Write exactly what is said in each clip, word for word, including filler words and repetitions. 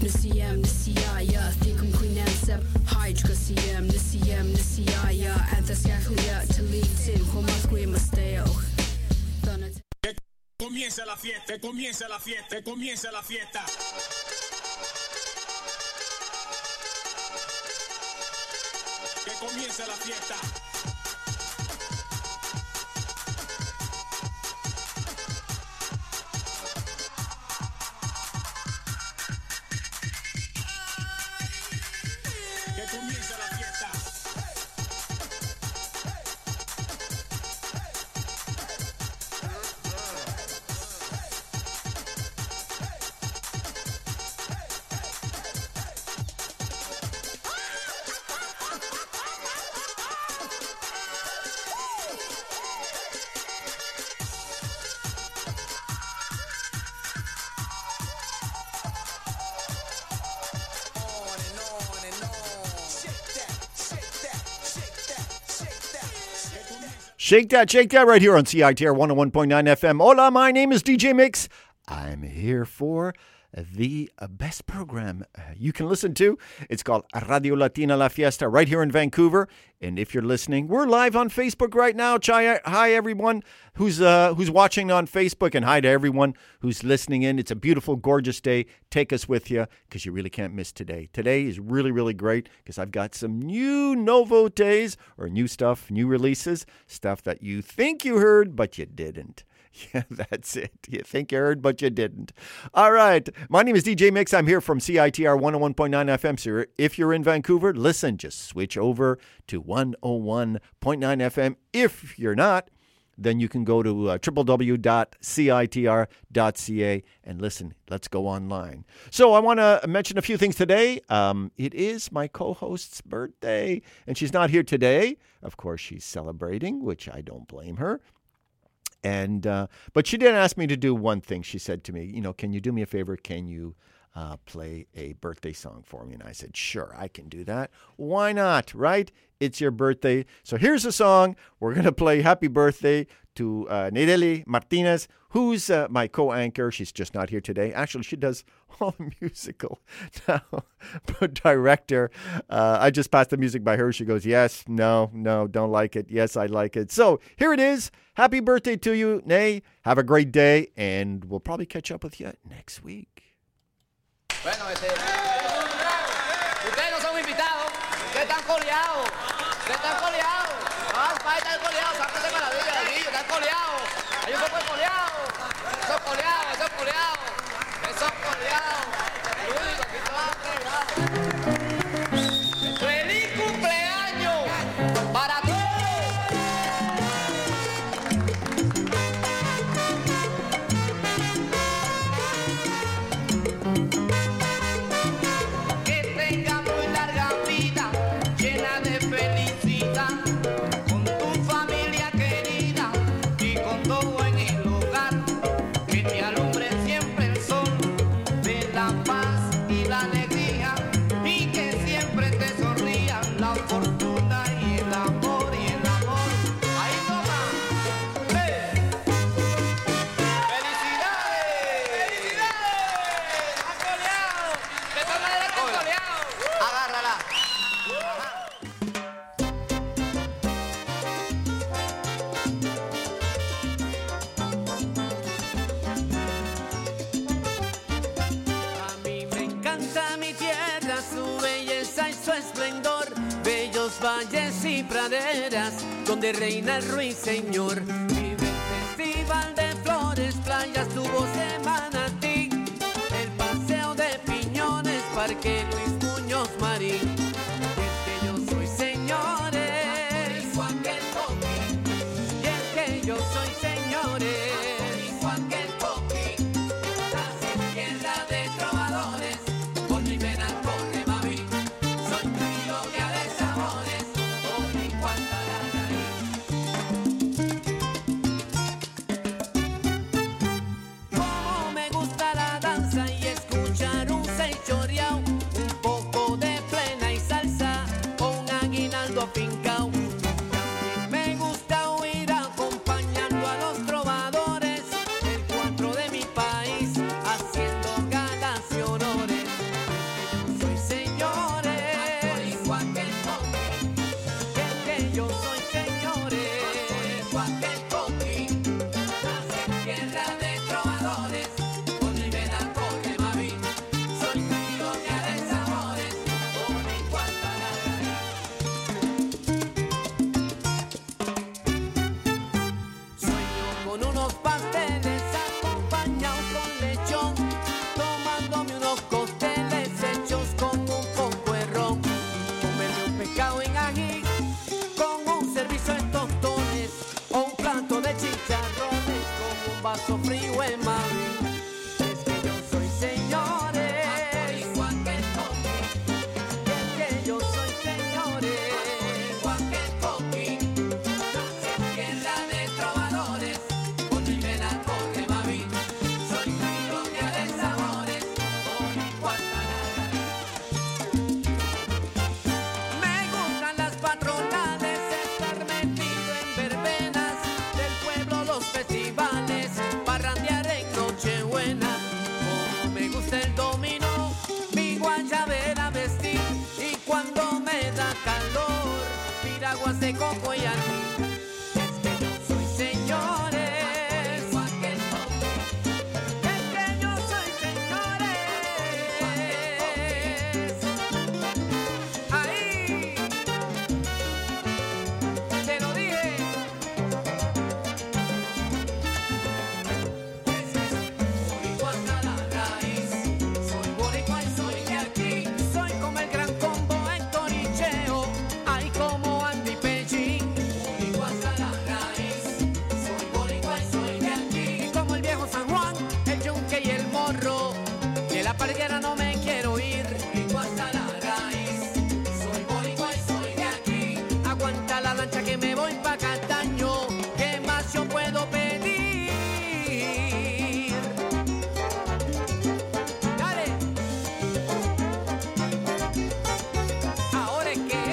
Nisiyem, nisiyaya, thikum quinansep, hydrocasium, nisiyem, nisiyaya, anthascaclia, talitin, homasquimasteo. Que comience la fiesta, que comience la fiesta, que comience la fiesta. Que comience la fiesta. Shake that, shake that right here on C I T R one oh one point nine F M. Hola, my name is D J Mix. I'm here for the best program you can listen to. It's called Radio Latina La Fiesta right here in Vancouver. And if you're listening, we're live on Facebook right now. Hi, everyone who's uh, who's watching on Facebook, and hi to everyone who's listening in. It's a beautiful, gorgeous day. Take us with you because you really can't miss today. Today is really, really great because I've got some new novelties or new stuff, new releases, stuff that you think you heard, but you didn't. Yeah, that's it. You think you heard, but you didn't. All right. My name is D J Mix. I'm here from C I T R one oh one point nine F M. So if you're in Vancouver, listen, just switch over to one oh one point nine F M. If you're not, then you can go to uh, w w w dot c i t r dot c a and listen. Let's go online. So I want to mention a few things today. Um, it is my co-host's birthday, and she's not here today. Of course, she's celebrating, which I don't blame her. And uh, but she did ask me to do one thing. She said to me, you know, can you do me a favor? Can you uh, play a birthday song for me? And I said, sure, I can do that. Why not, right? It's your birthday. So here's a song. We're going to play Happy Birthday to uh, Nayeli Martinez, who's uh, my co-anchor. She's just not here today. Actually, she does all the musical now, director. Uh, I just passed the music by her. She goes, yes, no, no, don't like it. Yes, I like it. So here it is. Happy birthday to you, Nay. Have a great day, and we'll probably catch up with you next week. Bueno, este, ustedes no son invitados. Ustedes están coleados. Ustedes están coleados. Ah, ustedes están coleados. Sáquense maravilla de aquí. Están coleados. Hay un poco de coleados. Esos coleados, esos coleados. Esos coleados. El único que se va a fregar. ¡Feliz cumpleaños para todos! Valles y praderas donde reina el ruiseñor. Vive el festival de flores, playas, tubos de Manatí, el paseo de Piñones, Parque Luis Muñoz Marín. Es que yo soy señores, igual que el Coqui. Y es que yo soy señores, igual que el Coqui. Nací en tierra de trovadores, por mi vena corre mami. Soy trilogía de sabores. Como me gusta la danza y escuchar un seis choreao, un de coco y ají. Es que yo soy señores. Es que yo soy señores. Ahí. Te lo dije. Boricua hasta la raíz. Soy boricua y soy de aquí. Soy como el gran combo Héctor y Cheo. Ay, como Andy Pellín. Boricua hasta la raíz. Soy boricua y soy de aquí. Y como el viejo San Juan, el yunque y el morro. De la parguera no me quiero ir. Boricua hasta la raíz. Soy boricua y soy de aquí. Aguanta la lancha que me voy pa' Cataño. ¿Qué más yo puedo pedir? Dale. Ahora es que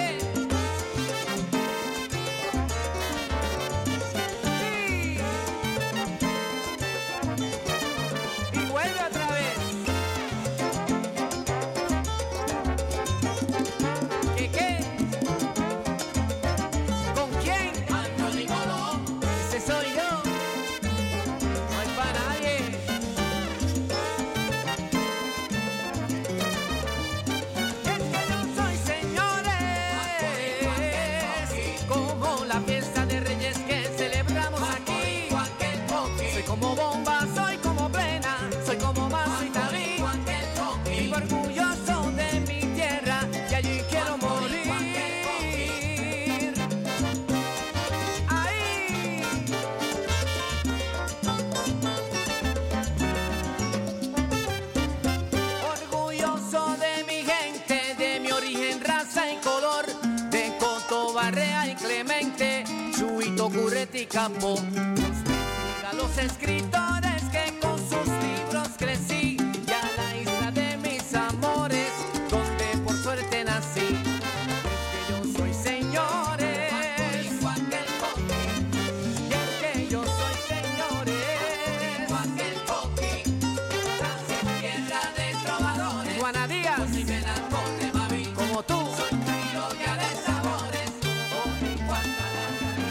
sí. Y vuelve otra vez. ¿Qué qué? ¿Con quién? Anthony Colón. Ese soy yo. No hay para nadie. Es que yo soy señores. Como la fiesta de Reyes que celebramos aquí. Soy como bomba, soy como plena. Soy como Mazo y David. Vivo orgulloso de mi tierra y allí quiero morir. Ahí. Orgulloso de mi gente, de mi origen, raza y color, de Coto, Barrea y Clemente, Chuito, Curreti y Campo. A los escritores que con sus libros crecí y a la isla de mis amores, donde por suerte nací. Es que yo soy señores. Y es que yo soy señores. Tierra de trovadores. Juana Díaz. Como tú. Soy trilogía de sabores. Boricua hasta la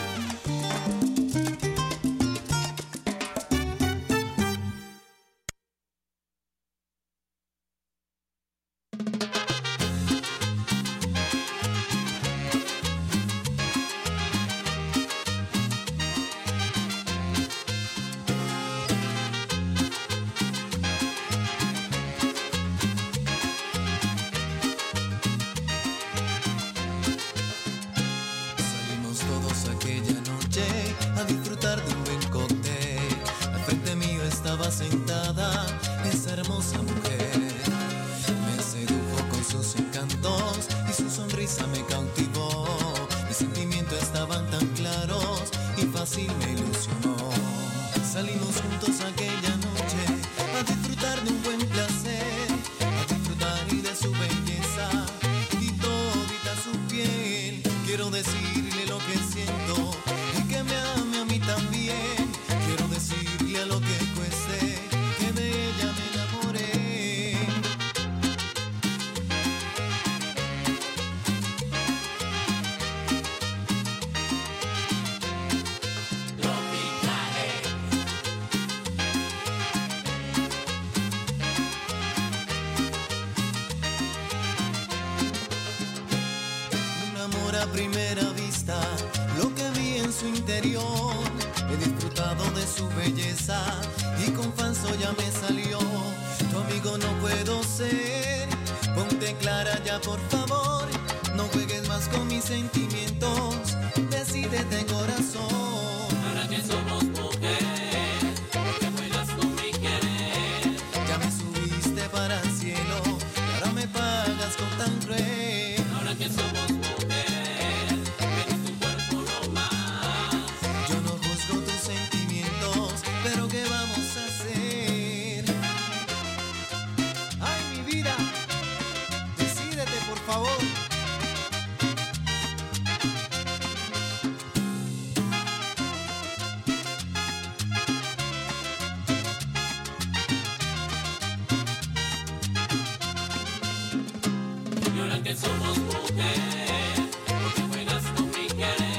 Salimos todos aquella noche a disfrutar de un buen cóctel. Al frente mío estaba sentada esa hermosa mujer. Me sedujo con sus encantos y su sonrisa me cautivó. Mis sentimientos estaban tan claros y fácil me ilusionó. Salimos juntos aquella noche a disfrutar de un buen placer, a disfrutar y de su belleza y todita su piel. Quiero decirle lo que siento y que me ame a mí también. Quiero decirle a lo que cueste que de ella me enamoré. Un amor a primera vista, lo que vi en su interior. He disfrutado de su belleza y con falso ya me salió. Tu amigo no puedo ser, ponte clara ya por favor. No juegues más con mis sentimientos, decídete corazón. Ahora que somos mujeres, porque juegas con mi querer. Ya me subiste para el cielo y ahora me pagas con tan cruel. Ahora que somos mujeres, eres tu cuerpo no más. Yo no juzgo tus sentimientos, pero ¿qué vamos a hacer? Ay, mi vida, decídete por favor. Y ahora que somos mujeres, porque juegas con mi querer.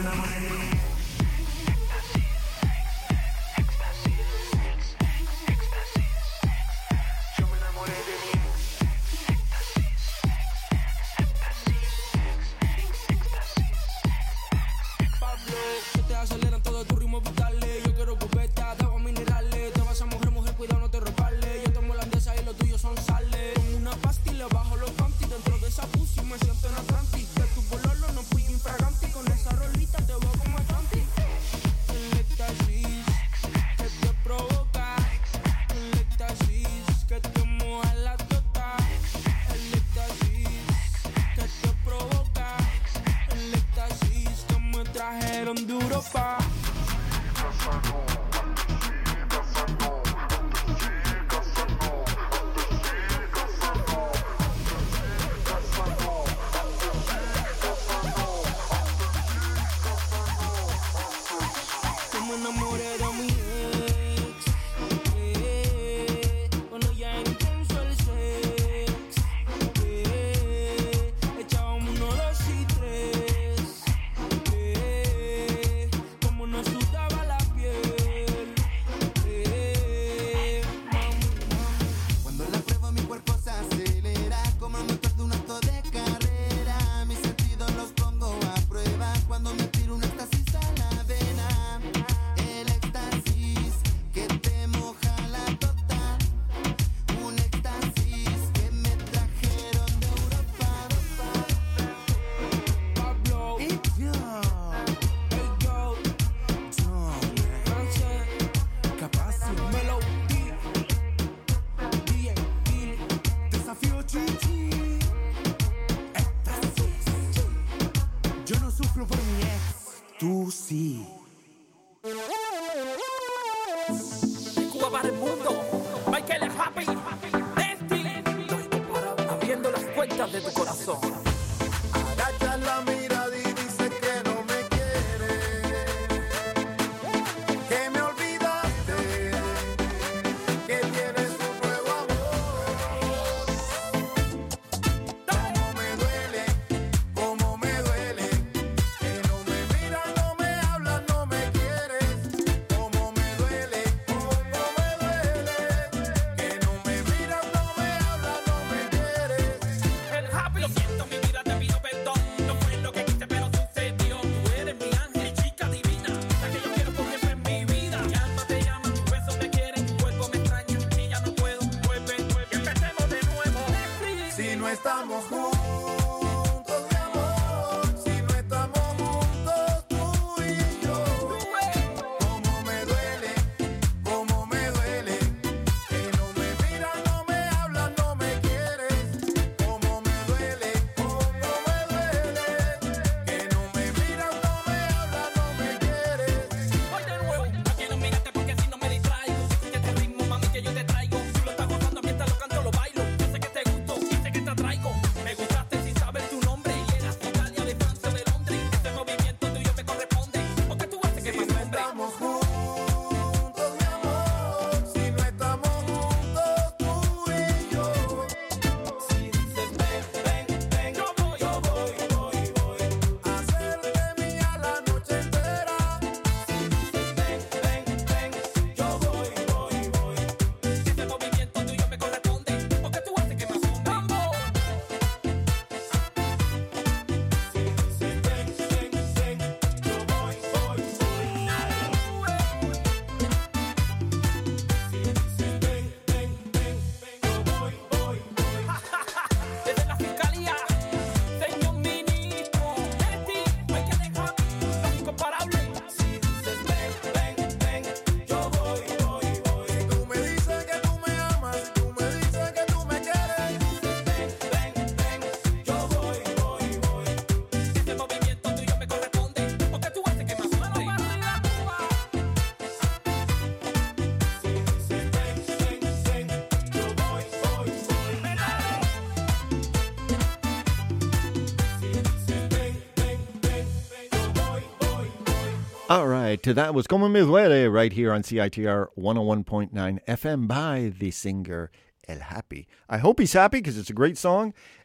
All right, that was Como Me Duele right here on C I T R one oh one point nine F M by the singer El Happy. I hope he's happy because it's a great song,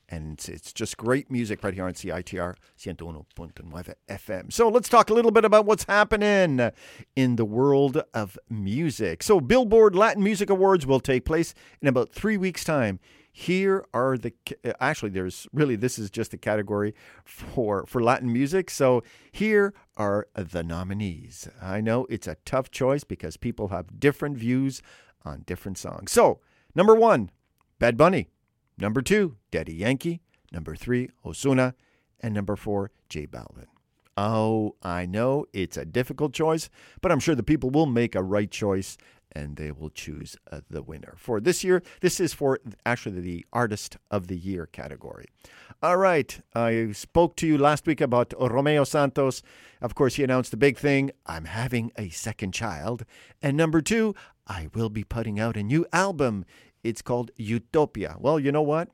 And it's, it's just great music right here on C I T R one oh one point nine F M. So let's talk a little bit about what's happening in the world of music. So Billboard Latin Music Awards will take place in about three weeks' time. Here are the, actually there's really, this is just a category for, for Latin music. So here are the nominees. I know it's a tough choice because people have different views on different songs. So number one, Bad Bunny. Number two, Daddy Yankee. Number three, Ozuna. And number four, J Balvin. Oh, I know it's a difficult choice, but I'm sure the people will make a right choice and they will choose uh, the winner. For this year, this is for actually the Artist of the Year category. All right, I spoke to you last week about Romeo Santos. Of course, he announced the big thing, I'm having a second child. And number two, I will be putting out a new album. It's called Utopia. Well, you know what?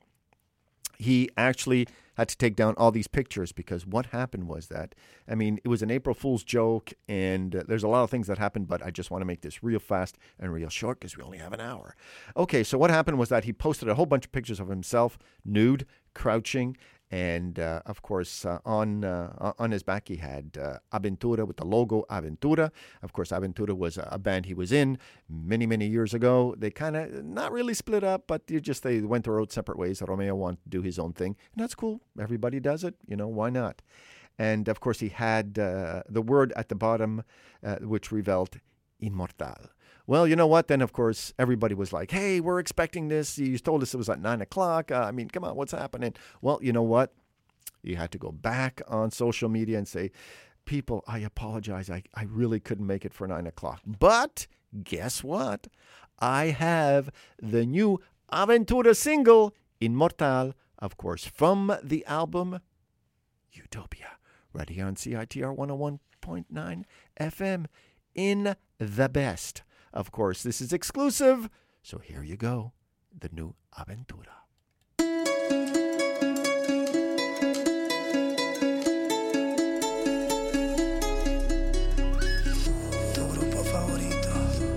He actually had to take down all these pictures because what happened was that, I mean, it was an April Fool's joke and uh, there's a lot of things that happened, but I just want to make this real fast and real short because we only have an hour. Okay, so what happened was that he posted a whole bunch of pictures of himself nude, crouching, and uh, of course, uh, on uh, on his back he had uh, Aventura with the logo Aventura. Of course, Aventura was a band he was in many, many years ago. They kind of not really split up, but they just they went their own separate ways. Romeo wanted to do his own thing, and that's cool. Everybody does it, you know. Why not? And of course, he had uh, the word at the bottom, uh, which revealed Inmortal. Well, you know what? Then, of course, everybody was like, hey, we're expecting this. You told us it was at nine o'clock. Uh, I mean, come on, what's happening? Well, you know what? You had to go back on social media and say, people, I apologize. I, I really couldn't make it for nine o'clock. But guess what? I have the new Aventura single, Inmortal, of course, from the album Utopia, right here on C I T R one oh one point nine F M in the best. Of course, this is exclusive, so here you go, the new Aventura. Tu grupo favorito.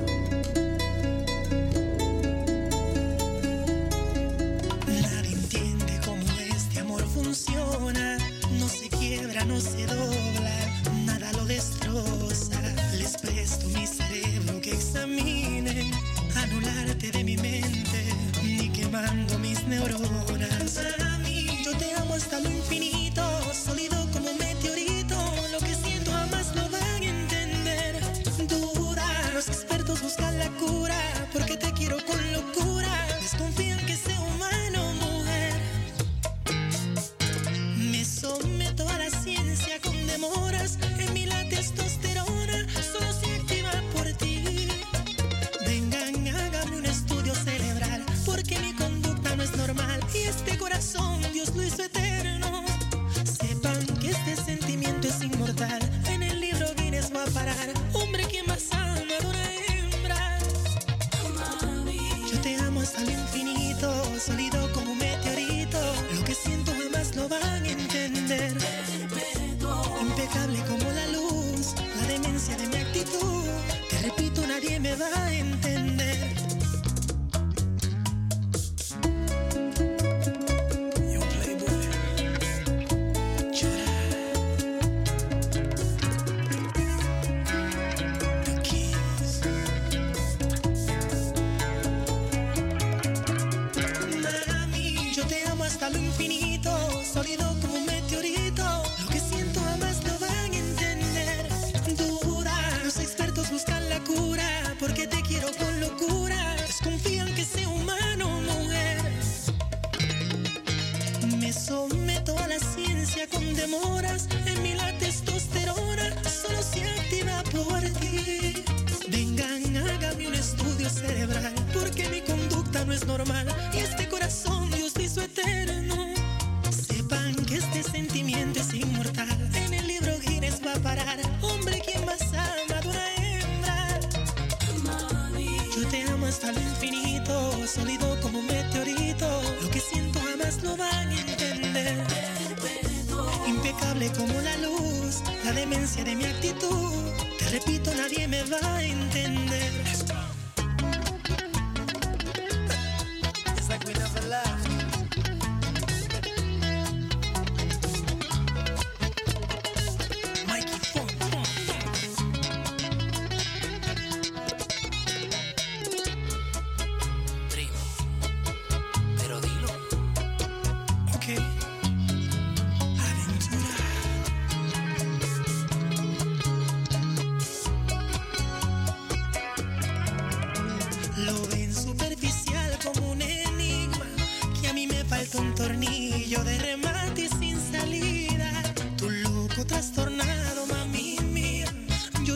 Nadie entiende cómo este amor funciona. No se quiebra, no se dobla, nada lo destroza. Les presto mi cerebro que examinen, anularte de mi mente, ni quemando mis neuronas. Para mí, yo te amo hasta lo infinito, sólido como un meteorito. Lo que siento jamás lo van a entender. Duda, los expertos buscan la cura, porque te quiero con locura. Desconfían que sea humano, mujer. Me someto a la ciencia con demoras. En mí la testosterona solo se activa por ti. Vengan, hágame un estudio cerebral, porque mi conducta no es normal. Y este corazón Dios lo hizo eterno. Sepan que este sentimiento es inmortal. En el libro Guinness va a parar. Hombre, ¿quién más ama de una hembra? Yo te amo hasta lo infinito, sólido como un meteorito. Lo que siento jamás lo van a entender. Impecable como la luz, la demencia de mi actitud. Te repito, nadie me va a entender. Yo playboy, llorar. The Kings. Mami, yo te amo hasta lo infinito, sólido como un meteorito. Lo que siento jamás lo van a entender. Duda, los expertos buscan la cura, porque te quiero con locura. Desconfían que sea humano, mujer. Me someto a la ciencia con demoras. En mí la testosterona solo se activa por ti. Vengan, hágame un estudio cerebral, porque mi conducta no es normal. Y este corazón Dios lo hizo eterno. Sepan que este sentimiento es inmortal. En el libro Guinness va a parar. Hombre, ¿quién más ama de una hembra? Yo te amo hasta lo infinito, sólido como un meteorito. Lo que siento jamás lo van a entender. Impecable como la luz, la demencia de mi actitud. Te repito, nadie me va a entender. It's like we never left.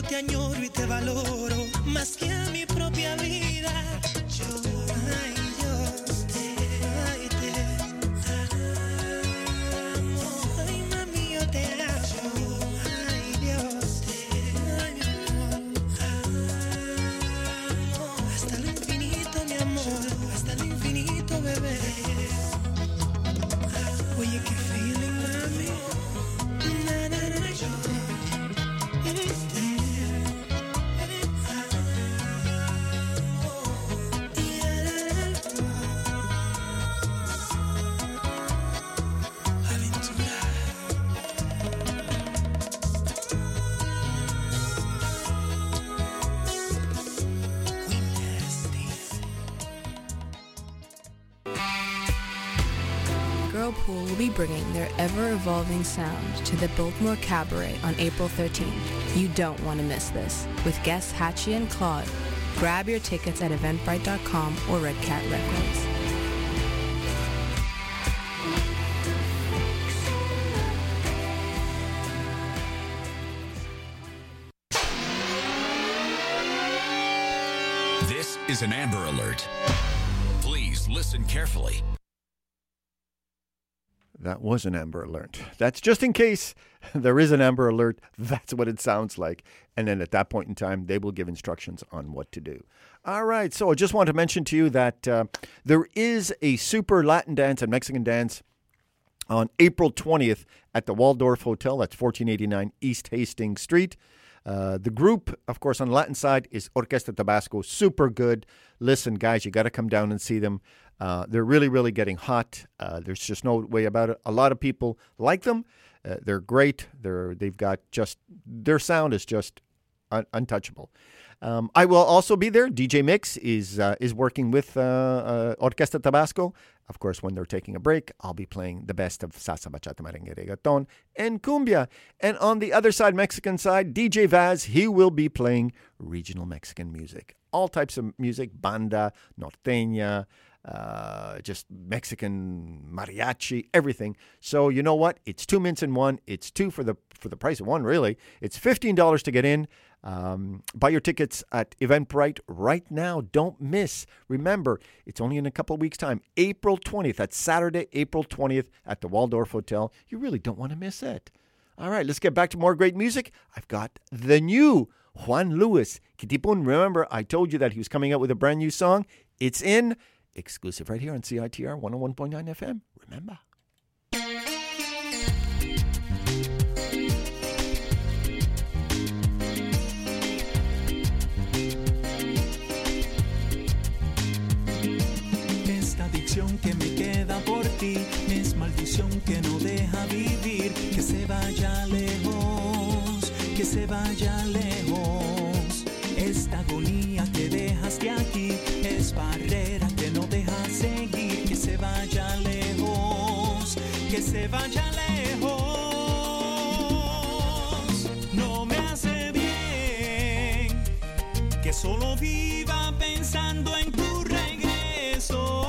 te añoro y te valoro más que a mi propia vida. Yo, ay Dios, te, ay, te amo. Ay mami, yo te amo. Ay Dios, te amo. Hasta lo infinito, mi amor, hasta lo infinito, bebé. Oye, qué feeling, mami. Na, na, na, yo. Girlpool will be bringing their ever-evolving sound to the Biltmore Cabaret on April thirteenth. You don't want to miss this. With guests Hatchie and Claude. Grab your tickets at eventbrite dot com or Red Cat Records. This is an Amber Alert. Please listen carefully. That was an Amber Alert. That's just in case there is an Amber Alert. That's what it sounds like. And then at that point in time, they will give instructions on what to do. All right. So I just want to mention to you that uh, there is a super Latin dance and Mexican dance on April twentieth at the Waldorf Hotel. That's fourteen eighty-nine East Hastings Street. Uh, the group, of course, on the Latin side is Orquesta Tabasco. Super good. Listen, guys, you got to come down and see them. Uh, they're really, really getting hot. Uh, there's just no way about it. A lot of people like them. Uh, they're great. They're they've got just their sound is just un- untouchable. Um, I will also be there. D J Mix is uh, is working with uh, uh, Orquesta Tabasco. Of course, when they're taking a break, I'll be playing the best of salsa, bachata, merengue, reggaeton, and cumbia. And on the other side, Mexican side, D J Vaz, he will be playing regional Mexican music. All types of music, banda, norteña, uh, just Mexican mariachi, everything. So you know what? It's two mints in one. It's two for the for the price of one, really. It's fifteen dollars to get in. Um, buy your tickets at Eventbrite right now. Don't miss. Remember, it's only in a couple of weeks' time. April twentieth. That's Saturday, April twentieth at the Waldorf Hotel. You really don't want to miss it. All right, let's get back to more great music. I've got the new Juan Luis. Kitipun, remember, I told you that he was coming out with a brand new song. It's in exclusive right here on C I T R one oh one point nine F M. Remember. Que me queda por ti es maldición que no deja vivir, que se vaya lejos, que se vaya lejos. Esta agonía que dejaste aquí es barrera que no deja seguir, que se vaya lejos, que se vaya lejos. No me hace bien que solo viva pensando en tu regreso.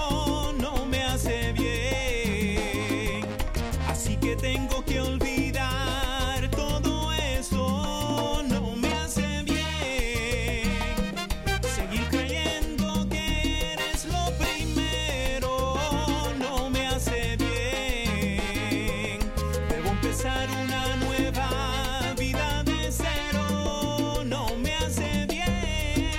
Tengo que olvidar todo eso, no me hace bien seguir creyendo que eres lo primero, no me hace bien. Debo empezar una nueva vida de cero, no me hace bien.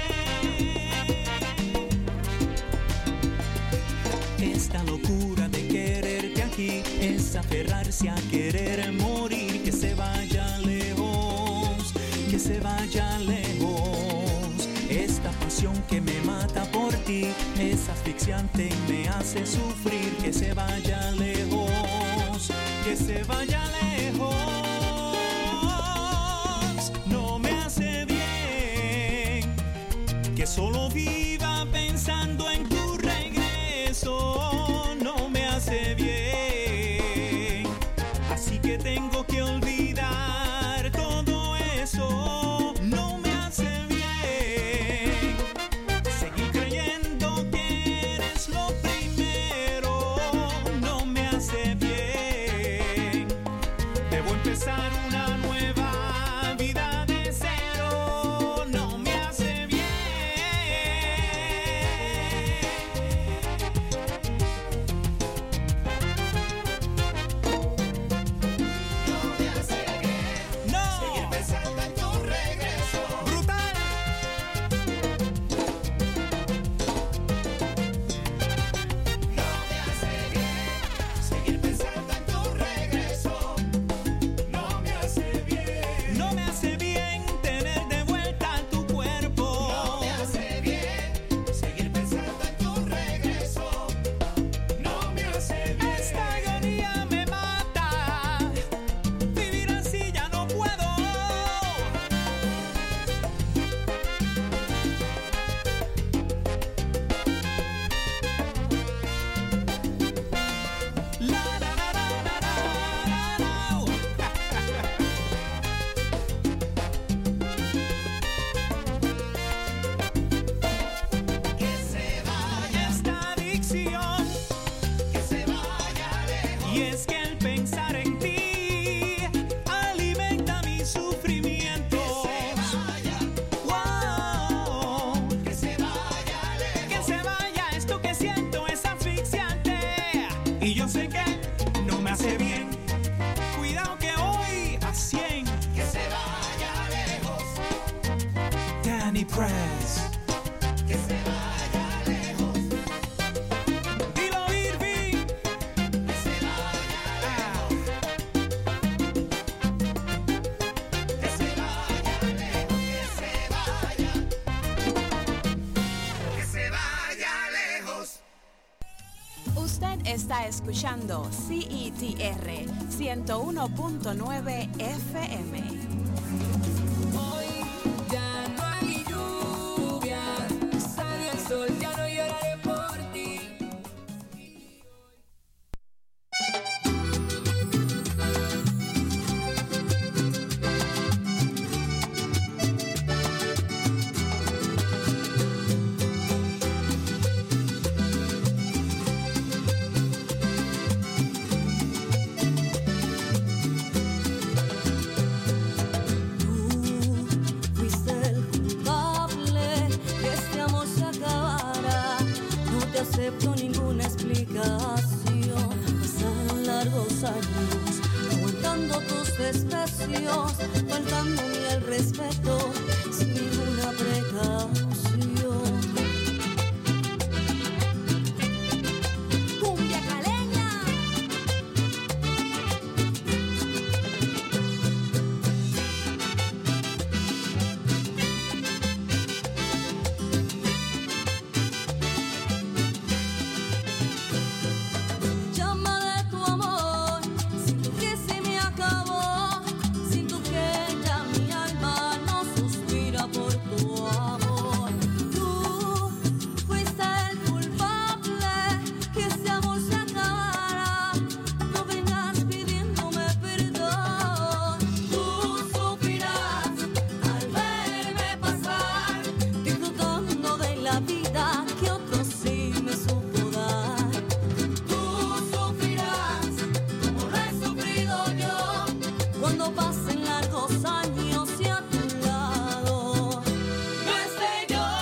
Esta locura de quererte aquí es aferrarse a querer morir, que se vaya lejos, que se vaya lejos. Esta pasión que me mata por ti es asfixiante y me hace sufrir, que se vaya lejos, que se vaya lejos. No me hace bien que solo viva pensando en tu regreso, no me hace bien. Que tengo que olvidar todo eso, no me hace bien seguir creyendo que eres lo primero, no me hace bien. Debo empezar Lenny Press. Que se vaya lejos. Dilo, Irving. Que se vaya lejos. Que se vaya lejos. Que se vaya. Que se vaya lejos. Usted está escuchando C I T R ciento uno punto nueve F M. Hoy ya no hay lluvia, sale el sol, ya no lloraré por ti. Fuiste el culpable que este amor se acabara. No te acepto ninguna explicación. Pasaron largos años aguantando tus desprecios, faltándome el respeto sin ninguna precaución. Cumbia caleña. Llama de tu amor, siento que se me acabó, siento que ya mi alma no suspira por tu amor. Tú fuiste el culpable que ese amor se acabara. No vengas pidiéndome perdón. Tú sufrirás al verme pasar, disfrutando de la vida que otro sí me supo dar. Tú sufrirás como lo he sufrido yo cuando pasen largos años y a tu lado no esté yo.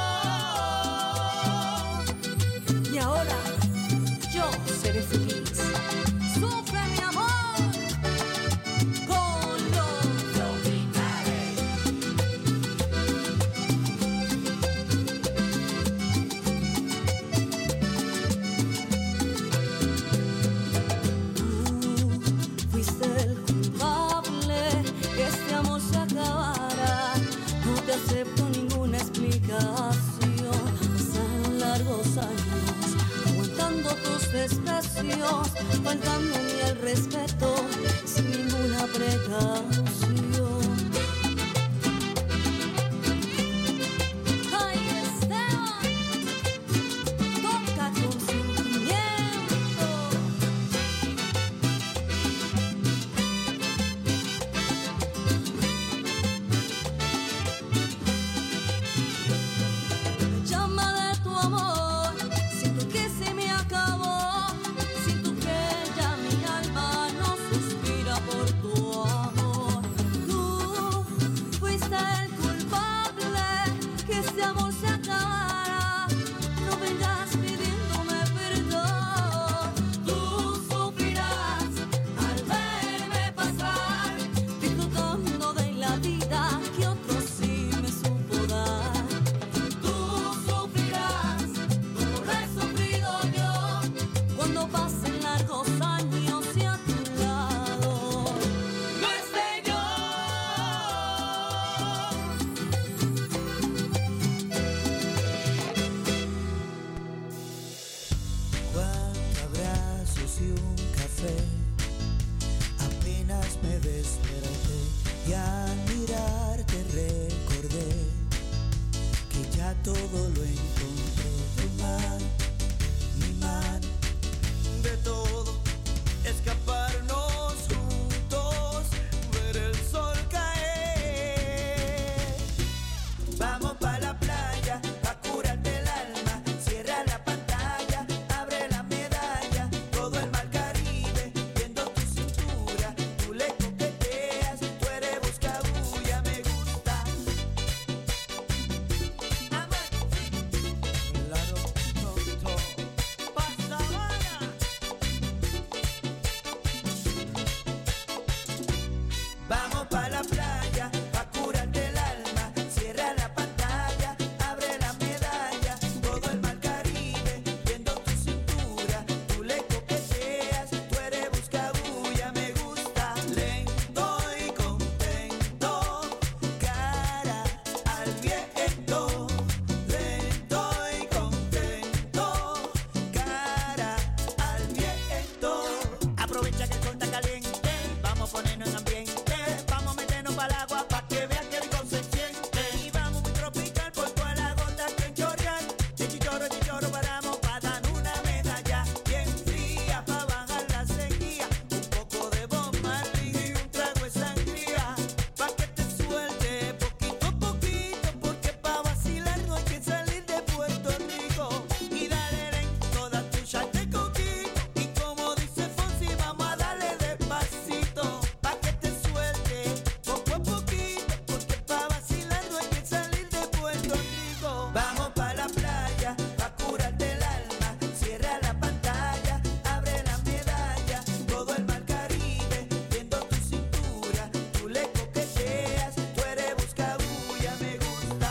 Y ahora yo seré feliz. Sufre mi amor con los tropicales. Tú fuiste el culpable que este amor se acabara. No te acepto ninguna explicación. Pasaron largos años aguantando tus desprecios, faltándome el respeto sin ninguna precaución. Ay, Esteban, toca con sentimiento. Llama de tu amor, siento que se me acabó, siento que ya mi alma no suspira por tu amor. Tú fuiste el culpable que este amor se acabara. No vengas pidiéndome perdón. Tú sufrirás al verme pasar, disfrutando de la vida que otro sí me supo dar. Tú sufrirás como lo he sufrido yo cuando pasen largos años y a tu lado no esté yo. Cuatro abrazos y un café, apenas me desperté y al mirarte recordé que ya todo lo encontré. Tu mano, mi mano, de todo, escaparnos juntos, ver el sol caer. Vamos pa' la playa, a curarte el alma, cierra la pantalla, abre la medalla, todo el mar Caribe, viendo tu cintura, tú le coqueteas, tú eres buscabulla, me gusta. Amar. pa'l agua pa' que vean que rico se siente. Y vamos muy tropical por toda la gota que chorrear. De chichorro, chichorro paramos pa' dar una medalla bien fría pa' bajar la sequía. Un poco de Bob Marley y un trago de sangría pa' que te suelte poquito a poquito, porque pa' vacilar no hay que salir de Puerto Rico. Y dale lento, da tu shot de coquito. Y como dice Fonsi, vamos a darle despacito pa' que te suelte poco a poquito, porque pa' vacilar no hay que salir de Puerto Rico. Vamos pa' la playa pa' curarte el alma. Cierra la pantalla, abre la medalla. Todo el mar Caribe viendo tu cintura. Tú le coqueteas, tú eres buscabulla, me gusta.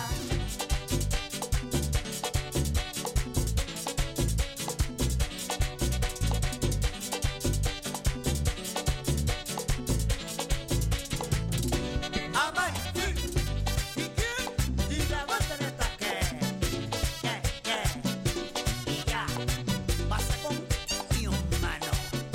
Amay, sí. ¿Y quién? Y la banda en el taque. Yeah, yeah. Y ya. Pasa con mi humano.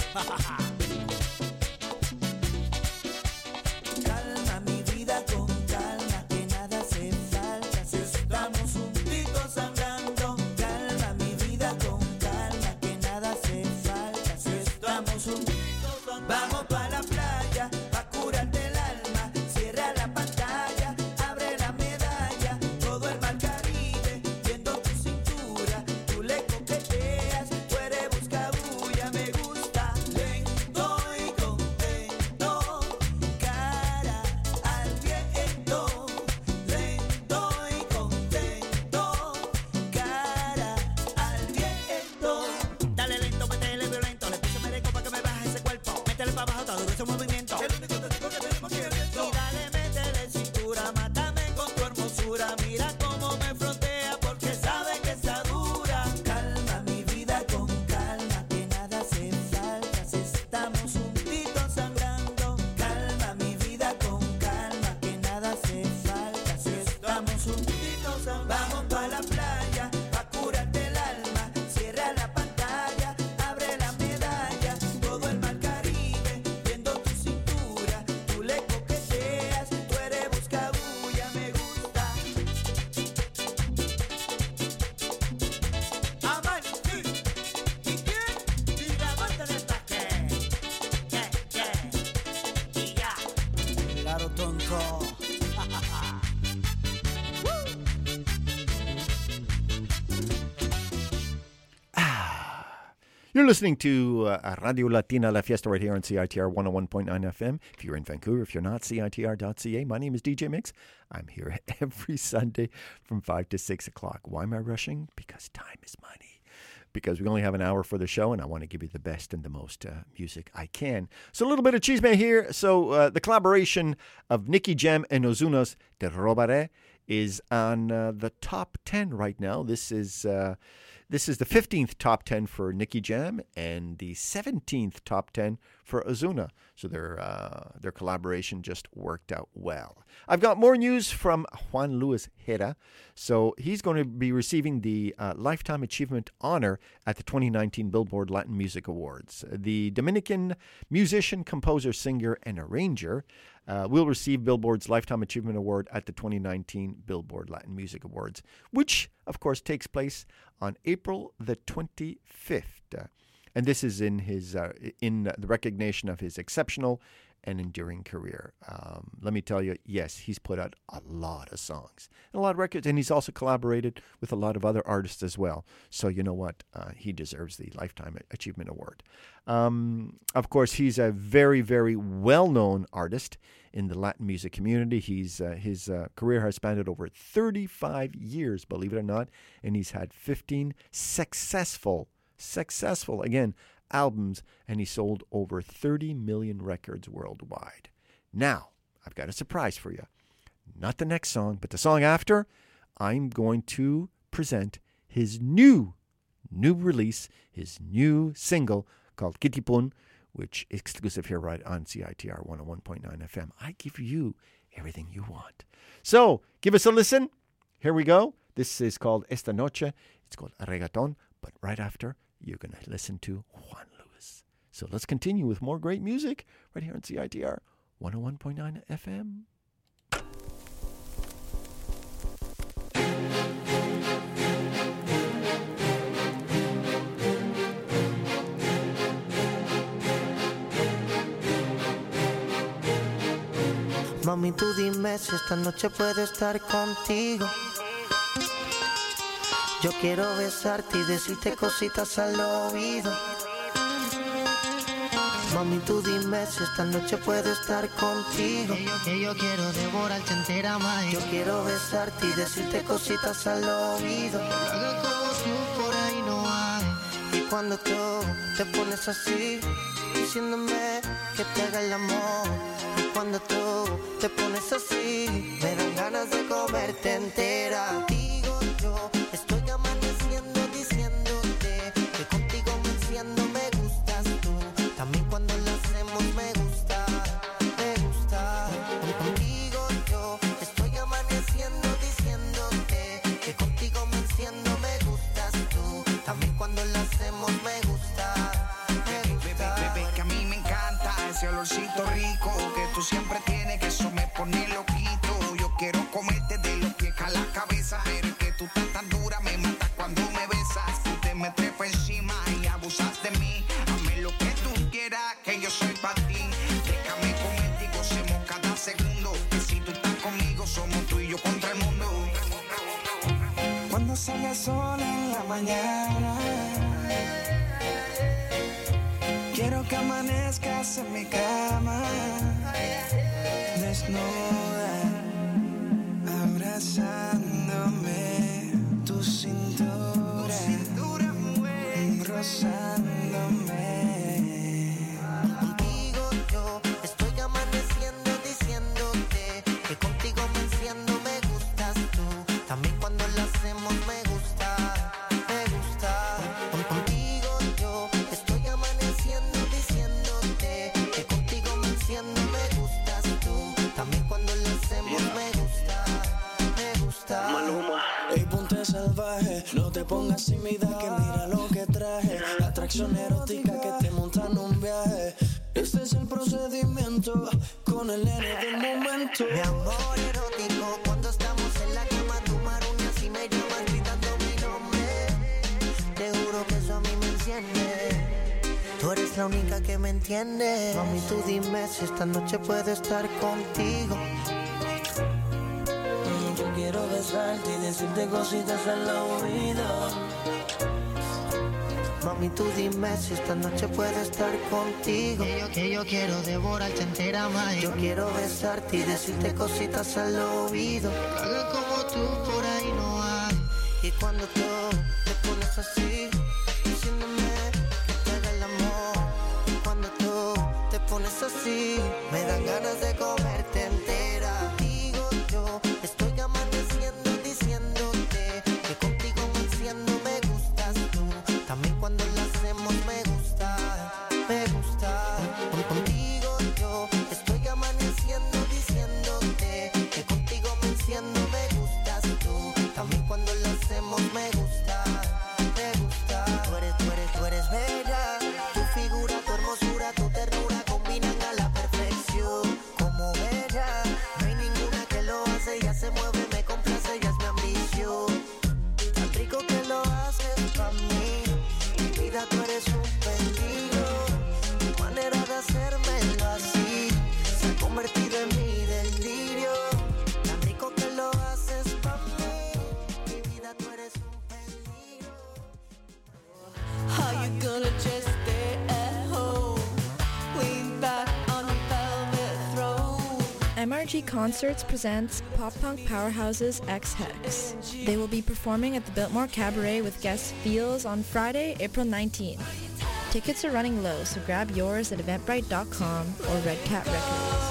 Calma mi vida con calma, que nada hace falta si estamos juntitos sangrando. Calma mi vida con calma, que nada hace falta si estamos juntitos sangrando. Vamos pa' la playa, pa' curarte el alma. Cierra la pantalla, abre la medalla. Todo el mar Caribe viendo tu cintura. Tú le coqueteas, tú eres buscabulla, me gusta. Lento y contento, cara al viento. Lento y contento, cara al viento. Dale lento, métele violento. Le puse merengue pa' que me baje ese cuerpo. Métele pa' abajo, todo ese movimiento. El único testigo que tenemos aquí es el viento. Y dale, métele cintura, mátame con tu hermosura. Mira cómo me frontea porque sabe que está dura. Calma mi vida con calma, que nada hace falta si estamos juntitos sangrando. Calma mi vida con calma, que nada hace falta si estamos juntitos sangrando. Vamos pa' la playa, pa' curarte el alma. Cierra la pantalla, abre la medalla. Todo el mar Caribe viendo tu cintura. Tú le coqueteas, tú eres buscabulla, me gusta. Amay, sí. ¿Y quién? Y la banda en el taque. Yeah, yeah. Y ya. Claro, tonto. You're listening to uh, Radio Latina La Fiesta right here on C I T R one oh one point nine F M. If you're in Vancouver, if you're not, C I T R dot C A. My name is D J Mix. I'm here every Sunday from five to six o'clock. Why am I rushing? Because time is money. Because we only have an hour for the show, and I want to give you the best and the most uh, music I can. So a little bit of chisme here. So uh, the collaboration of Nicky Jam and Ozuna's Te Robaré is on uh, the top ten right now. This is uh, this is the fifteenth top ten for Nicky Jam and the seventeenth top ten for Ozuna. So their uh, their collaboration just worked out well. I've got more news from Juan Luis Hera. So he's going to be receiving the uh, Lifetime Achievement Honor at the twenty nineteen Billboard Latin Music Awards. The Dominican musician, composer, singer, and arranger Uh, will receive Billboard's Lifetime Achievement Award at the twenty nineteen Billboard Latin Music Awards, which, of course, takes place on April the twenty-fifth. Uh, and this is in his uh, in the recognition of his exceptional and enduring career. Um, let me tell you, yes, he's put out a lot of songs, and a lot of records, and he's also collaborated with a lot of other artists as well. So you know what? Uh, he deserves the Lifetime Achievement Award. Um, of course, he's a very, very well-known artist in the Latin music community. He's uh, his uh, career has spanned over thirty-five years, believe it or not, and he's had fifteen successful, successful, again, albums, and he sold over thirty million records worldwide. Now, I've got a surprise for you. Not the next song, but the song after. I'm going to present his new, new release, his new single called Kitipun, which is exclusive here right on C I T R one oh one point nine F M. I give you everything you want. So, give us a listen. Here we go. This is called Esta Noche. It's called Reggaeton, but right after, you're going to listen to Juan Luis. So let's continue with more great music right here on C I T R one oh one point nine F M. Mami, tú dime si esta noche puedo estar contigo. Yo quiero besarte y decirte cositas al oído. Mami, tú dime si esta noche puedo estar contigo. Que yo, que yo quiero devorarte entera, más. Yo quiero besarte y decirte cositas al oído. Haga como tú, por ahí no hay. Y cuando tú te pones así, diciéndome que te haga el amor. Y cuando tú te pones así, me dan ganas de comerte entera. Digo yo, estoy amaneciendo diciéndote que contigo me enciendo, me gustas tú. También cuando lo hacemos me gusta, me gusta. Contigo yo estoy amaneciendo diciéndote que contigo me enciendo, me gustas tú. También cuando lo hacemos me gusta, me gusta. Bebé, bebé, que a mí me encanta ese olorcito rico que tú siempre tienes, que eso me pone loquito. Yo quiero comerte de los pies a la cabeza, pero es que tú estás tan dura, me matas cuando me besas. Tú te me trepas encima y abusas de mí. Hazme lo que tú quieras, que yo soy para ti. Déjame comerte y gocemos cada segundo. Que si tú estás conmigo, somos tú y yo contra el mundo. Cuando salga el sol en la mañana, quiero que amanezcas en mi cama, desnuda, abrazándome, tu cintura, rozándome. Contigo yo estoy amaneciendo diciéndote que contigo me enciendo, me gustas tú. También cuando lo hacemos me gusta, me gusta. Contigo yo estoy amaneciendo diciéndote que contigo me enciendo, me gustas tú. También cuando lo hacemos me gusta, me gusta. Maluma. Ey, ponte salvaje, no te pongas tímida, que mira lo que traje. Atracción erótica que te montan un viaje. Este es el procedimiento con el nene del momento. Mi amor erótico, cuando estamos en la cama, tú maruñas y me llamas gritando mi nombre. Te juro que eso a mí me enciende. Tú eres la única que me entiende. Mami, tú dime si esta noche puedo estar contigo. Yo quiero besarte y decirte cositas al oído. Mami, tú dime si esta noche puedo estar contigo. Que yo, que yo quiero devorarte entera, más. Yo quiero besarte y decirte cositas al oído. Que haga como tú, por ahí no hay. Y cuando tú te pones así, diciéndome que te haga el amor. Y cuando tú te pones así, me dan ganas de comerte entera. Digo yo, estoy amaneciendo diciéndote que contigo me enciendo, me gustas tú. También cuando lo hacemos me gusta, me gusta. Contigo yo estoy amaneciendo diciéndote que contigo me enciendo, me gustas tú. También cuando lo hacemos me gusta, me gusta. Tú eres, tú eres, tú eres bella. Tu figura, tu hermosura, tu ternura combinan a la perfección. Como bella, no hay ninguna que lo hace. Ella se mueve, me complace, ella es mi ambición. Tan rico que lo haces pa' mí. Mi vida, tú eres un peligro. Tu manera de hacérmelo así se ha convertido en mi delirio. Tan rico que lo haces pa' mí. Mi vida, tú eres un peligro. How you gonna just stay at home? Lean back on your velvet throne. M R G Concerts presents pop punk powerhouses X Hex. They will be performing at the Biltmore Cabaret with guest Feels on Friday, April nineteenth. Tickets are running low, so grab yours at eventbrite dot com or Red Cat Records.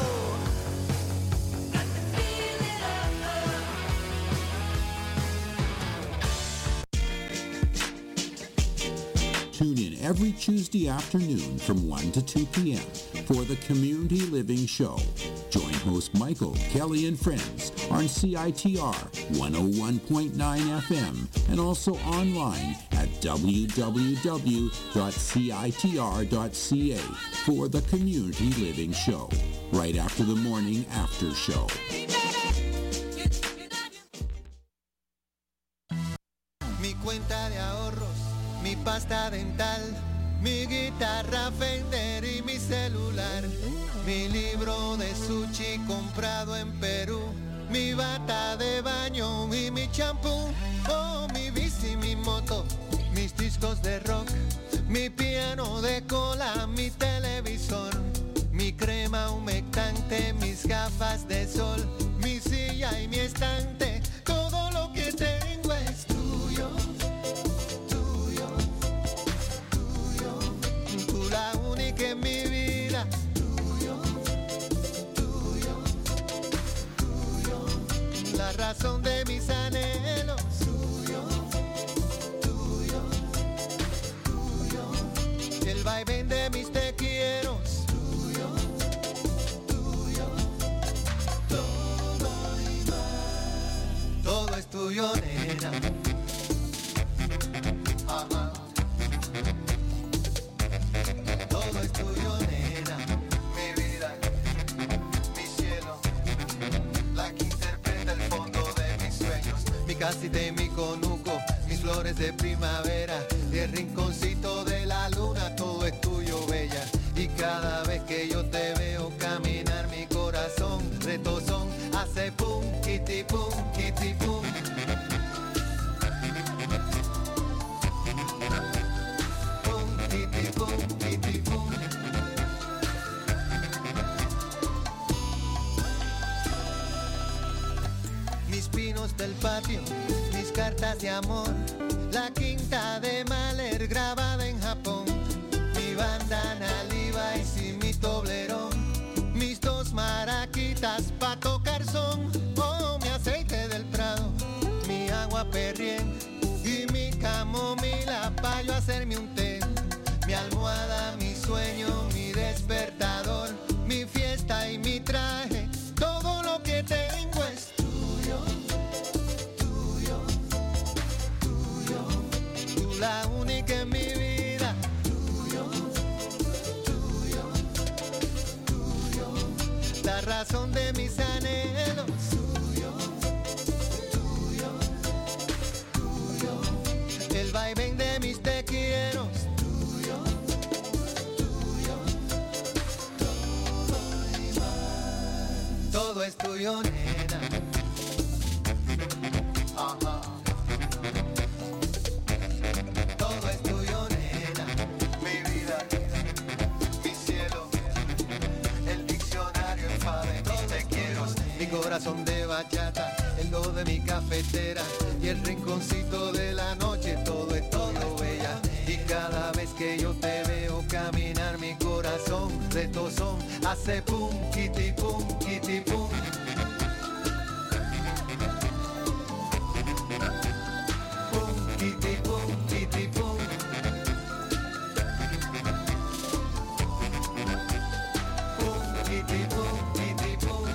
Tune in every Tuesday afternoon from one to two p.m. for the Community Living Show. Join host Michael, Kelly, and friends on C I T R one oh one point nine F M and also online at w w w dot c i t r dot c a for the Community Living Show, right after the morning after show. Mi cuenta de ahorros, mi pasta dental, mi guitarra Fender y mi celular. mi libro de sushi comprado en Perú, mi bata de baño y mi champú, oh, mi bici, mi moto, mis discos de rock, mi piano de cola, mi televisor, mi crema humectante, mis gafas de sol, mi silla y mi estante, todo lo que tengo es tuyo, tuyo, tuyo, tú la única en mi vida, tuyo, tuyo, tuyo, la razón de mis anhelos, tuyo, tuyo, tuyo, el vaivén de mis te quiero. Todo es tuyo, nena. Ajá. Todo es tuyo, nena. Mi vida, mi cielo, la que interpreta el fondo de mis sueños. Mi casita y mi conuco, mis flores de primavera, y el rinconcito de la luna. Todo es tuyo, bella. Y cada vez que yo te veo caminar, mi corazón retozón hace pum, kitty pum, kitty pum. Pum, kitty pum, kitty pum. Mis pinos del patio, mis cartas de amor, la quinta de Mahler grabada en Japón, mi bandana Levi's y mi toblerón, mis dos maraquitas pa' tocar son, oh, mi aceite del Prado, mi agua Perrier y mi camomila pa' yo hacerme un té, mi almohada, mi sueño, mi despertador, mi fiesta y mi traje, todo lo que tengo es tuyo, tuyo, tuyo, tú la única en mi vida, tuyo, tuyo, tuyo, la razón de mis anhelos, tuyo, tuyo, tuyo, el vaivén de mis te quiero, tuyo, tuyo, todo y más. Todo es tuyo, nena. Ajá. Todo es tuyo, nena. Mi vida, mi cielo, el diccionario enfade, te quiero, mi corazón de bachata, el do de mi cafetera y el rinconcito de la noche, todo es todo, bella. Y cada vez que yo te veo caminar, mi corazón retozón hace pum, kitty pum, kitty pum. Pum, kitty pum, kitty pum. Pum, kitty pum, kitty pum.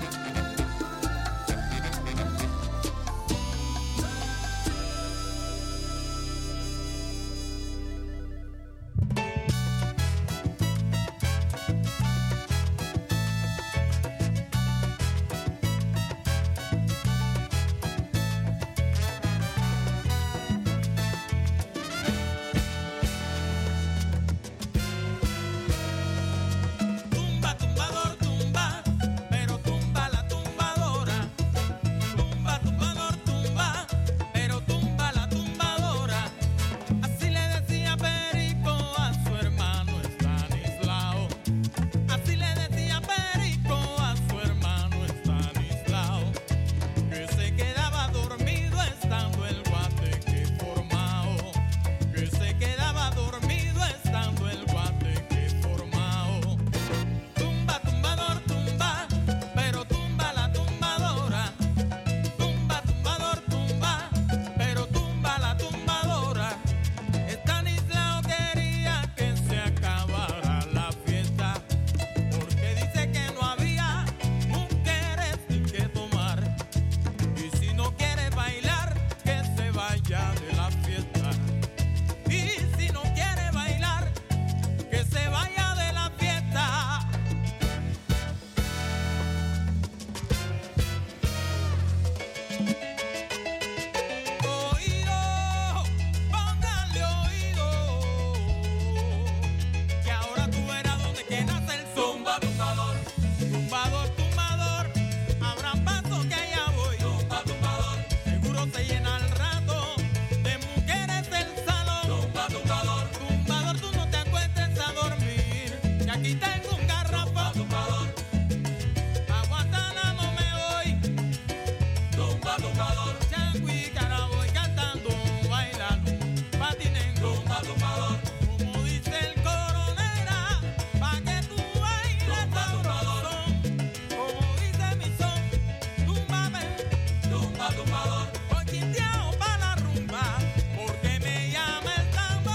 tumba, tumbador. Changui, caraboy, cantando, bailando, patinando, tumba, tumbador. Como dice el coronera, pa' que tú bailes sabrosón. Como dice mi son, túmbame, tumba, tumbador. Voy quinteado pa' la rumba, porque me llama el tambor.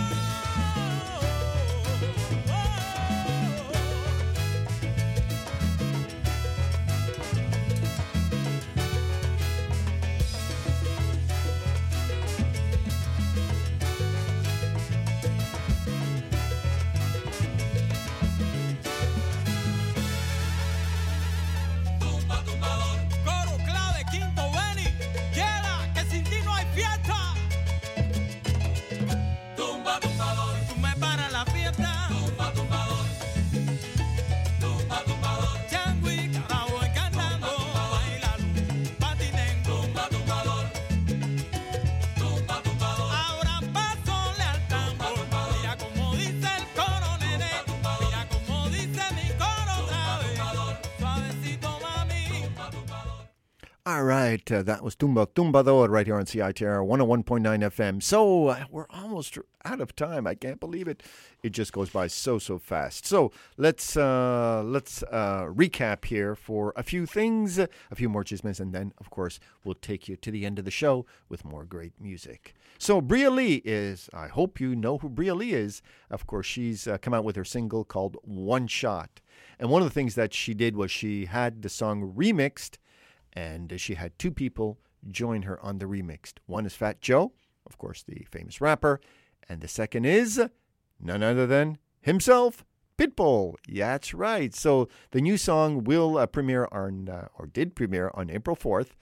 Tumba, tumbador. Coro clave, quinto Benny. Llega, que sin ti no hay fiesta. Tumba, tumbador. Tú me paras la fiesta. Tumba, tumbador. Tumba, tumbador. Changui, caraboy, cantando, bailando, patinando. Tumba, tumbador. Tumba, tumbador. Ahora pasole al tambor. Mira como dice el coro, nene. Mira como dice mi coro otra vez. Suavecito, mami. All right, uh, that was Tumba Tumbador right here on C I T R one oh one point nine F M. So uh, we're almost out of time. I can't believe it. It just goes by so, so fast. So let's uh, let's uh, recap here for a few things, a few more chismes, and then, of course, we'll take you to the end of the show with more great music. So Bria Lee is, I hope you know who Bria Lee is. Of course, she's uh, come out with her single called One Shot. And one of the things that she did was she had the song remixed, and she had two people join her on the remix. One is Fat Joe, of course, the famous rapper, and the second is none other than himself, Pitbull. Yeah, that's right. So the new song will uh, premiere on, uh, or did premiere on April fourth,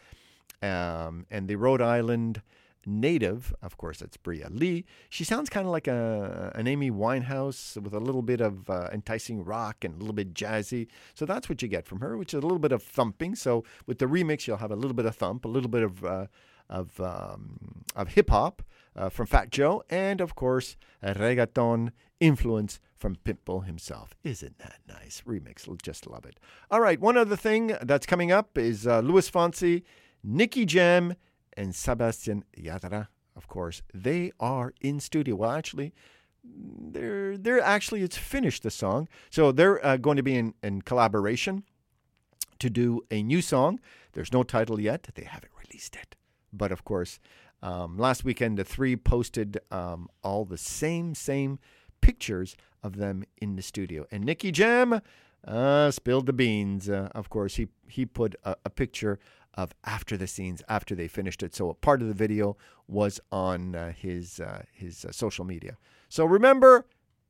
um, and the Rhode Island native, of course, that's Bria Lee. She sounds kind of like a an Amy Winehouse with a little bit of uh, enticing rock and a little bit jazzy. So that's what you get from her, which is a little bit of thumping. So with the remix, you'll have a little bit of thump, a little bit of uh, of um, of hip hop uh, from Fat Joe, and of course, a reggaeton influence from Pitbull himself. Isn't that nice? Remix, just love it. All right, one other thing that's coming up is uh, Luis Fonsi, Nicky Jam, and Sebastian Yatra, of course. They are in studio. Well, actually, they're they're actually it's finished, the song. So they're uh, going to be in, in collaboration to do a new song. There's no title yet. They haven't released it. But of course, um, last weekend the three posted um, all the same same pictures of them in the studio. And Nicky Jam uh, spilled the beans. Uh, of course, he he put a, a picture of after the scenes, after they finished it. So a part of the video was on uh, his uh, his uh, social media. So remember,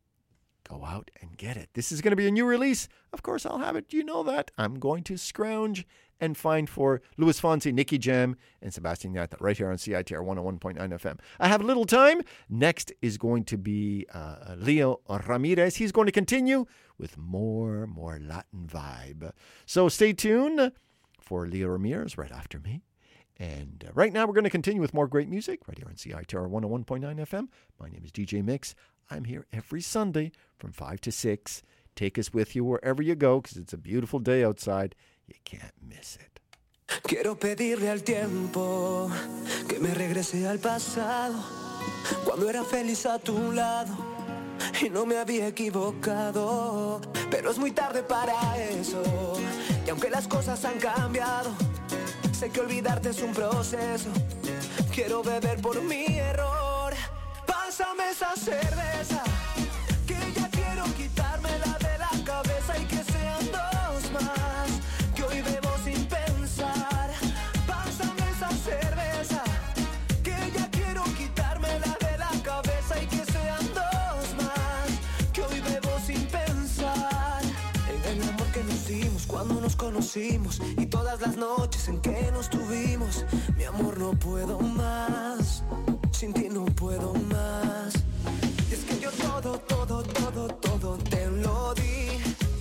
go out and get it. This is going to be a new release. Of course, I'll have it. You know that. I'm going to scrounge and find for Luis Fonsi, Nicky Jam, and Sebastian Yatra right here on C I T R one oh one point nine F M. I have a little time. Next is going to be uh, Leo Ramirez. He's going to continue with more, more Latin vibe. So stay tuned for Leo Ramirez right after me. And uh, right now we're going to continue with more great music right here on C I T R one oh one point nine F M. My name is D J Mix. I'm here every Sunday from five to six. Take us with you wherever you go because it's a beautiful day outside. You can't miss it. Quiero pedirle al tiempo que me regrese al pasado, cuando era feliz a tu lado y no me había equivocado. Pero es muy tarde para eso, y aunque las cosas han cambiado, sé que olvidarte es un proceso. Quiero beber por mi error. Pásame esa cerveza, que ya quiero quitármela de la cabeza y que sean dos más, que hoy bebo sin pensar. Pásame esa cerveza, que ya quiero quitármela de la cabeza y que sean dos más, que hoy bebo sin pensar. En el amor que nos dimos cuando nos conocimos y todas las noches en que nos tuvimos. Mi amor, no puedo más, sin ti no puedo más. Y es que yo todo, todo, todo, todo te lo di,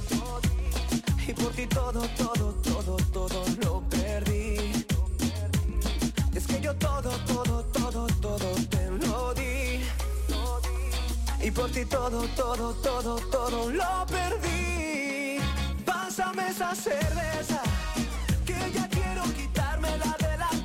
y por ti todo, todo, todo, todo lo perdí. Y es que yo todo, todo, todo, todo te lo di, y por ti todo, todo, todo, todo lo perdí. Pásame esa cerveza, que ya quiero quitármela de la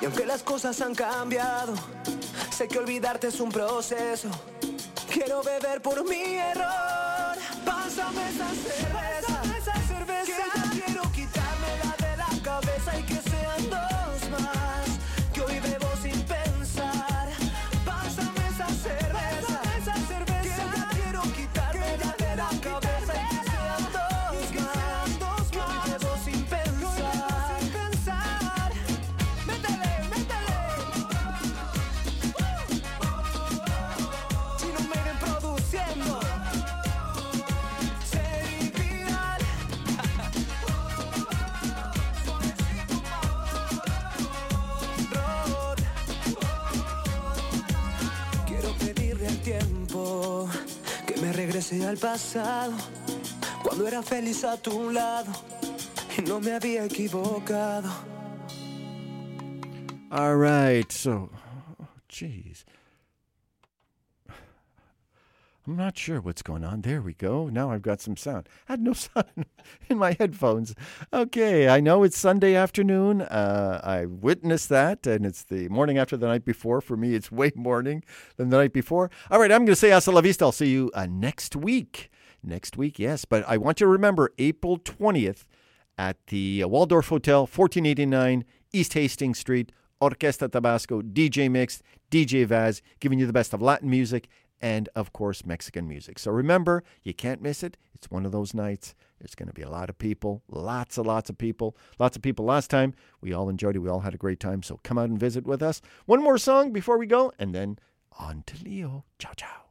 Y aunque las cosas han cambiado, sé que olvidarte es un proceso. Quiero beber por mi error. Pásame esa cerveza, esa cerveza. Que ya quiero quitármela de la cabeza y que sean dos más. Que hoy bebo sin pensar. Pásame esa cerveza, esa cerveza. Que ya quiero quitármela de la cabeza y que sean dos más. Que hoy bebo sin pensar. Sin pensar. Métele, métele. Si no me ven produciendo. Ser viral. Rod. Quiero pedirle al tiempo que me regrese al pasado, cuando era feliz a tu lado y no me había equivocado. All right, so, oh, geez. I'm not sure what's going on. There we go. Now I've got some sound. I had no sound in my headphones. Okay, I know it's Sunday afternoon. Uh, I witnessed that, and it's the morning after the night before. For me, it's way morning than the night before. All right, I'm going to say hasta la vista. I'll see you uh, next week. Next week, yes. But I want you to remember April twentieth at the uh, Waldorf Hotel, fourteen eighty-nine East Hastings Street, Orquesta Tabasco, D J Mix, D J Vaz, giving you the best of Latin music and, of course, Mexican music. So remember, you can't miss it. It's one of those nights. There's going to be a lot of people, lots and lots of people. Lots of people last time. We all enjoyed it. We all had a great time. So come out and visit with us. One more song before we go, and then on to Leo. Ciao, ciao.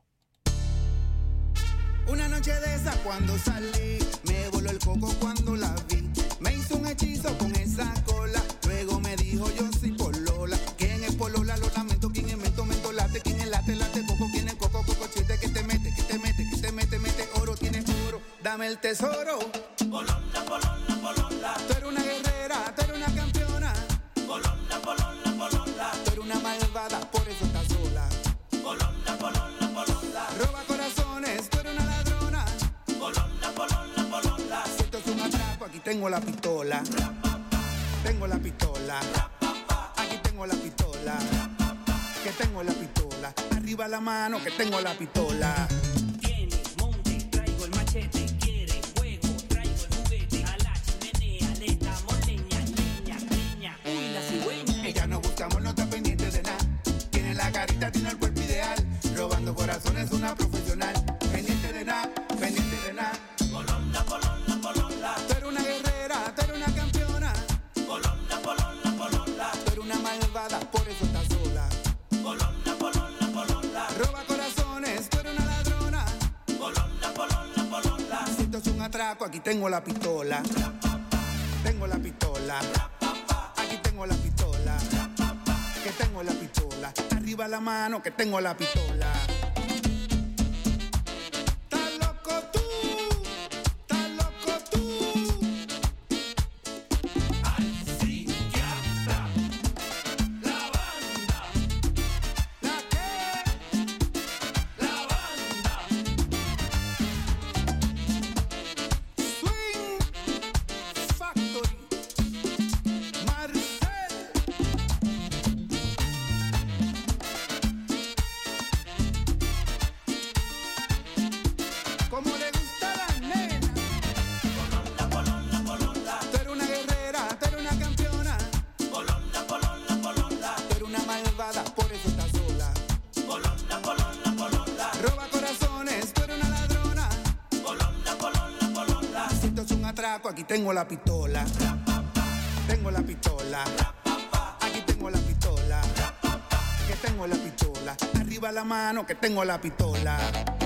Una noche de esa cuando salí, me voló el coco cuando la vi. Me hizo un hechizo con esa cola, luego me dijo yo soy Polola. ¿Quién es Polola? Lo lamento. ¿Quién es mento? Mento late. ¿Quién es late? Late coco. ¿Quién es coco? Coco chiste que te mete, que te mete, que te mete, mete oro. Tienes oro, dame el tesoro. Polola, Polola, Polola. Tú eres una guerrera, tú eres una campeona. Polola, Polola, Polola. Tú eres una malvada, por eso estás sola. Polola, Polola, Polola. Roba corazones, tú eres una ladrona. Polola, Polola, Polola. Si esto es un atraco, aquí tengo la pistola. Tengo la pistola. Aquí tengo la pistola. Que tengo la pistola. Arriba la mano, que tengo la pistola. Tiene monte, traigo el machete. Quiere fuego, traigo el juguete. A la chimenea le damos leña, leña, leña. Uy, la cigüeña. Ella no buscamos, no está pendiente de nada. Tiene la carita, tiene el cuerpo ideal. Robando corazones, una profesional. Pendiente de nada, pendiente de nada. Polola, Polola, Polola. Tú eres una guerrera, tú eres una campeona. Polola, Polola, Polola. Tú eres una malvada, por eso estás sola. Polola, Polola, Polola. Roba corazones, tú eres una ladrona. Polola, Polola, Polola. Si esto es un atraco, aquí tengo la pistola. Tengo la pistola. Aquí tengo la pistola. Que tengo la pistola. Arriba la mano, que tengo la pistola. ¿Estás loco tú? ¿Estás loco tú? Al psiquiatra. La banda. ¿La qué? La banda. Swing Factory. Marcel. Como le gusta a la nena. Polola, Polola, Polola. Tú eres una guerrera, tú eres una campeona. Polola, Polola, Polola. Tú eres una malvada, por eso estás sola. Polola, Polola, Polola. Roba corazones, tú eres una ladrona. Polola, Polola, Polola. Si esto es un atraco, aquí tengo la pistola. Tengo la pistola. Aquí tengo la pistola. Que tengo la pistola. Arriba la mano, que tengo la pistola.